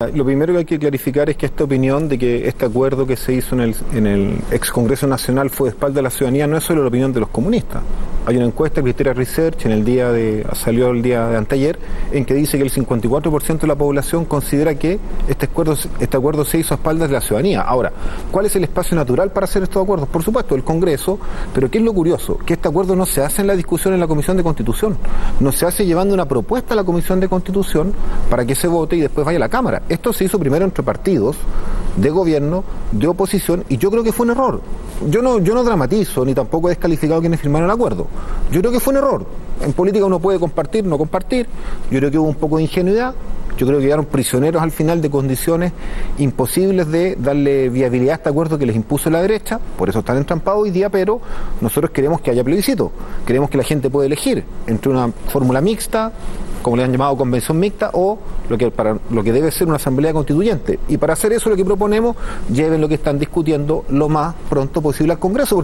lo primero que hay que clarificar es que esta opinión de que este acuerdo que se hizo en el ex Congreso Nacional fue de espalda de la ciudadanía no es solo la opinión de los comunistas. Hay una encuesta, Criteria Research, salió el día de anteayer, en que dice que el 54% de la población considera que este acuerdo se hizo a espaldas de la ciudadanía. Ahora, ¿cuál es el espacio natural para hacer estos acuerdos? Por supuesto, el Congreso, pero ¿qué es lo curioso? Que este acuerdo no se hace en la discusión en la Comisión de Constitución, no se hace llevando una propuesta a la Comisión de Constitución para que se vote y después vaya a la Cámara. Esto se hizo primero entre partidos de gobierno, de oposición, y yo creo que fue un error. Yo no dramatizo, ni tampoco he descalificado a quienes firmaron el acuerdo. Yo creo que fue un error. En política uno puede compartir, no compartir. Yo creo que hubo un poco de ingenuidad. Yo creo que quedaron prisioneros al final de condiciones imposibles de darle viabilidad a este acuerdo que les impuso la derecha. Por eso están entrampados hoy día, pero nosotros queremos que haya plebiscito. Queremos que la gente pueda elegir entre una fórmula mixta, como le han llamado convención mixta, o lo que debe ser una asamblea constituyente. Y para hacer eso lo que proponemos, lleven lo que están discutiendo lo más pronto posible al Congreso.